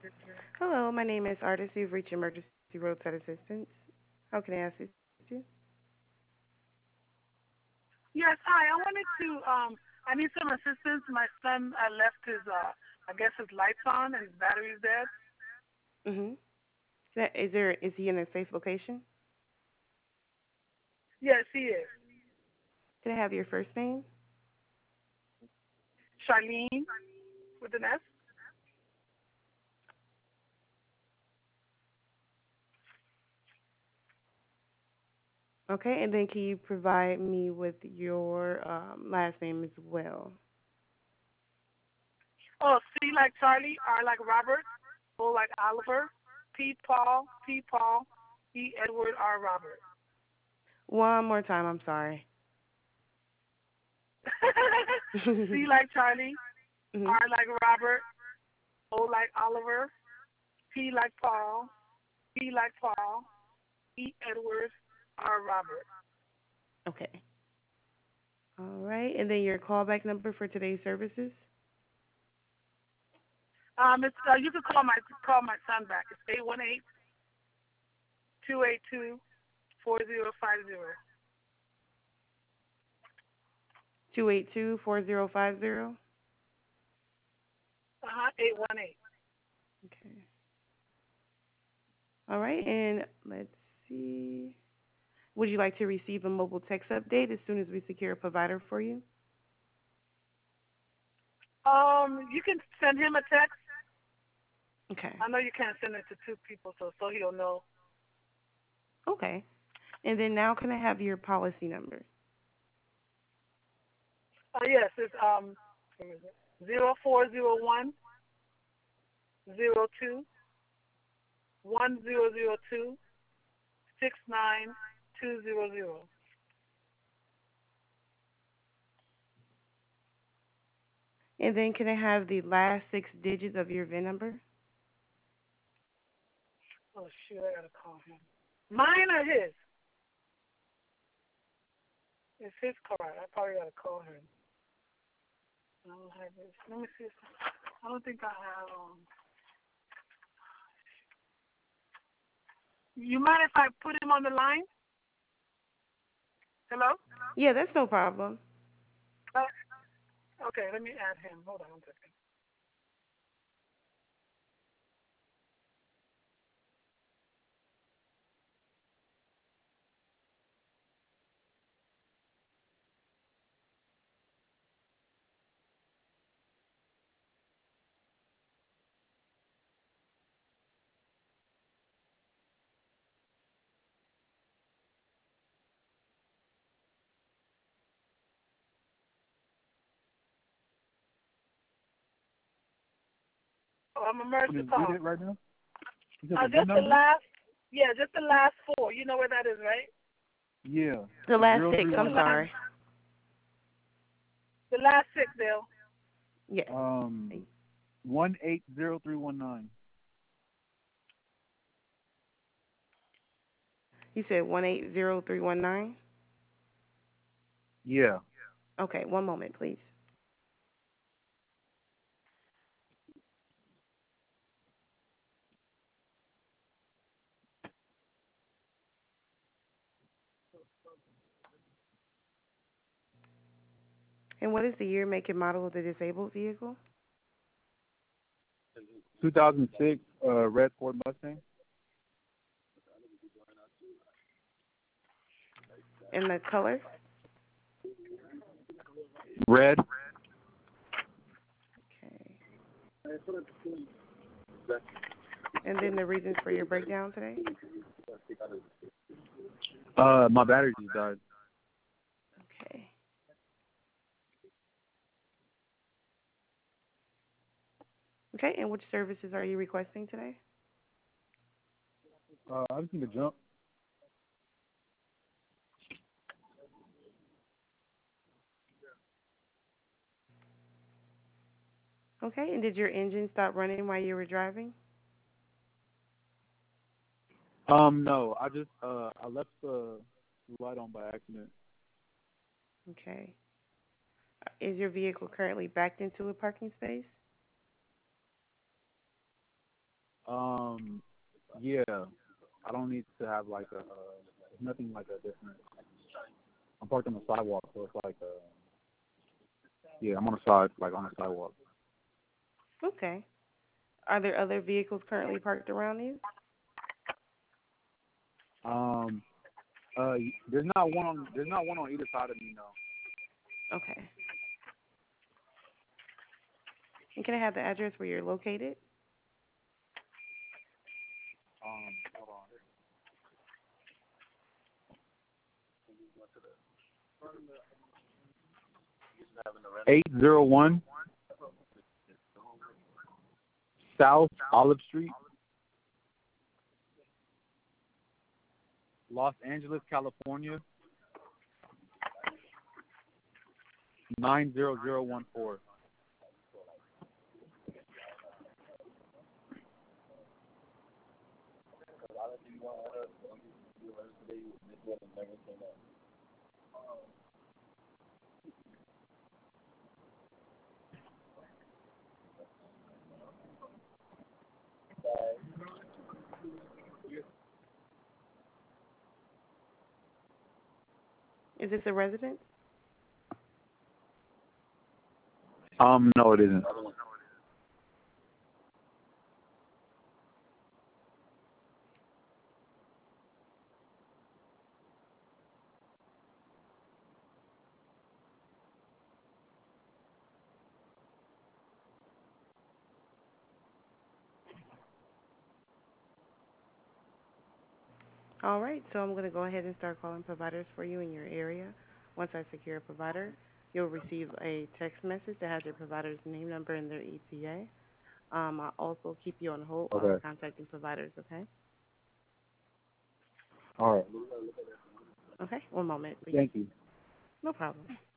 Hello, my name is Artis. You've reached Emergency Roadside Assistance. How can I assist you? Yes, hi. I wanted to I need some assistance. My son left his I guess his lights on and his battery's dead. Mm-hmm. Is he in a safe location? Yes, he is. Can I have your first name? Charlene with an S. Okay, and then can you provide me with your last name as well? Oh, C like Charlie, R like Robert, O like Oliver, P Paul, E Edward, R Robert. One more time, I'm sorry. C like Charlie, hmm R like Robert, O like Oliver, P like Paul, P like Paul, E Edward, R Robert. Okay. All right, and then your callback number for today's services? It's you could call my son back. It's 818-282-4050. 282-4050. 818. Okay. All right, and let's see. Would you like to receive a mobile text update as soon as we secure a provider for you? You can send him a text. Okay. I know you can't send it to two people, so he'll know. Okay. And then now can I have your policy number? Yes, it's where is it? 0401-02-1002-69200. And then can I have the last six digits of your VIN number? Oh shoot, I gotta call him. Mine or his? It's his card. I probably gotta call him. I don't have this. Let me see. I don't think I have. You mind if I put him on the line? Hello? Yeah, that's no problem. Uh, okay, let me add him. Hold on one second. Oh, I'm immersed to What is call. it right now? You said the VIN Just the number? last, yeah, just the last four. You know where that is, right? Yeah. The last Zero six, three Just I'm the one last, nine. sorry. the last six, Bill. Yes. Um 180319. You said 180-319? Yeah. Okay, one moment, please. And what is the year, make, and model of the disabled vehicle? 2006 red Ford Mustang. And the color? Red. Okay. And then the reasons for your breakdown today? My battery just died. Okay. Okay, and which services are you requesting today? I just need to jump. Okay, and did your engine stop running while you were driving? No, I just I left the light on by accident. Okay. Is your vehicle currently backed into a parking space? Yeah. I don't need to have like nothing like a different. I'm parked on the sidewalk, so it's like yeah, I'm on the side, like on the sidewalk. Okay. Are there other vehicles currently parked around you? Um, there's not one on either side of me, no. Okay. And can I have the address where you're located? Hold on. 801 South Olive Street, Los Angeles, California, 90014. Is this a residence? No, it isn't. All right, so I'm going to go ahead and start calling providers for you in your area. Once I secure a provider, you'll receive a text message that has your provider's name, number, and their ETA. I'll also keep you on hold while I'm Okay. contacting providers, okay? All right. Okay, one moment, please. Thank you. No problem.